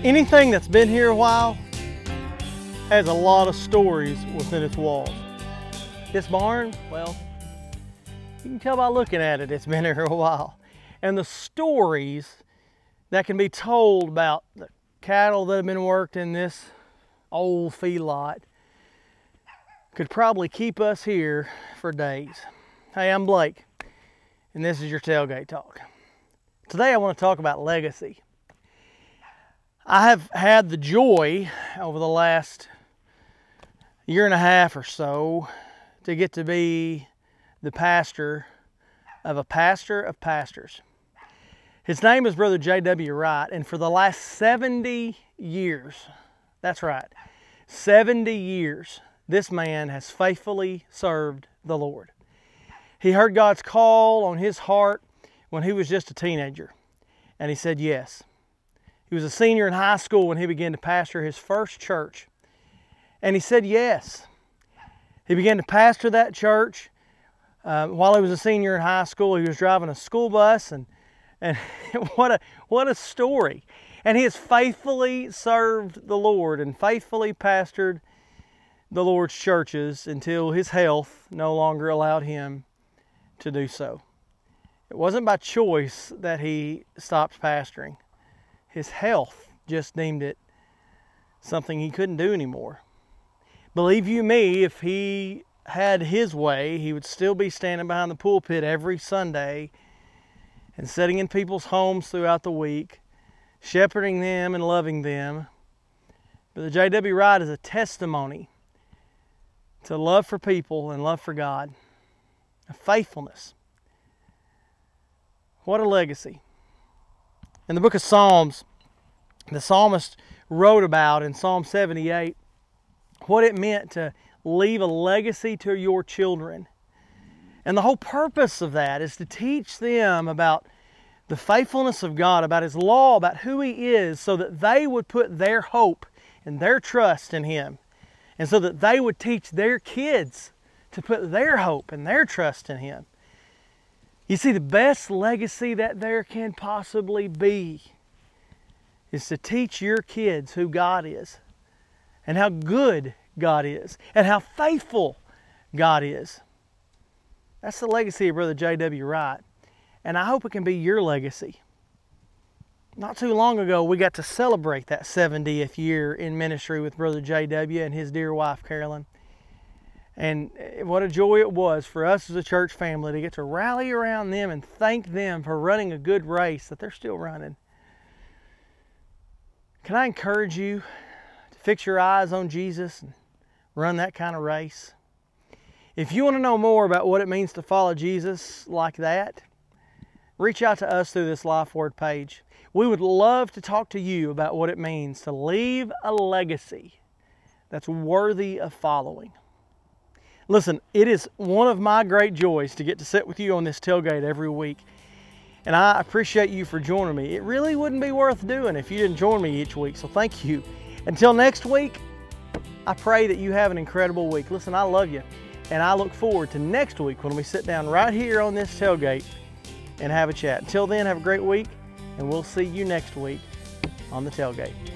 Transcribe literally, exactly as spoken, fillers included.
Anything that's been here a while has a lot of stories within its walls. This barn, well, you can tell by looking at it, it's been here a while. And the stories that can be told about the cattle that have been worked in this old feedlot could probably keep us here for days. Hey, I'm Blake, and this is your Tailgate Talk. Today I want to talk about legacy. I have had the joy over the last year and a half or so to get to be the pastor of a pastor of pastors. His name is Brother J W Wright, and for the last seventy years, that's right, seventy years, this man has faithfully served the Lord. He heard God's call on his heart when he was just a teenager, and he said yes. He was a senior in high school when he began to pastor his first church, and he said yes. He began to pastor that church uh, while he was a senior in high school. He was driving a school bus, and and what a what a story! And he has faithfully served the Lord and faithfully pastored the Lord's churches until his health no longer allowed him to do so. It wasn't by choice that he stopped pastoring. His health just deemed it something he couldn't do anymore. Believe you me, if he had his way, he would still be standing behind the pulpit every Sunday and sitting in people's homes throughout the week, shepherding them and loving them. But the J W Wright is a testimony to love for people and love for God, a faithfulness. What a legacy. In the book of Psalms, the psalmist wrote about in Psalm seventy-eight what it meant to leave a legacy to your children. And the whole purpose of that is to teach them about the faithfulness of God, about His law, about who He is, so that they would put their hope and their trust in Him. And so that they would teach their kids to put their hope and their trust in Him. You see, the best legacy that there can possibly be is to teach your kids who God is and how good God is and how faithful God is. That's the legacy of Brother J W Wright, and I hope it can be your legacy. Not too long ago, we got to celebrate that seventieth year in ministry with Brother J W and his dear wife, Carolyn. And what a joy it was for us as a church family to get to rally around them and thank them for running a good race that they're still running. Can I encourage you to fix your eyes on Jesus and run that kind of race? If you want to know more about what it means to follow Jesus like that, reach out to us through this Life Word page. We would love to talk to you about what it means to leave a legacy that's worthy of following. Listen, it is one of my great joys to get to sit with you on this tailgate every week. And I appreciate you for joining me. It really wouldn't be worth doing if you didn't join me each week, so thank you. Until next week, I pray that you have an incredible week. Listen, I love you, and I look forward to next week when we sit down right here on this tailgate and have a chat. Until then, have a great week, and we'll see you next week on the tailgate.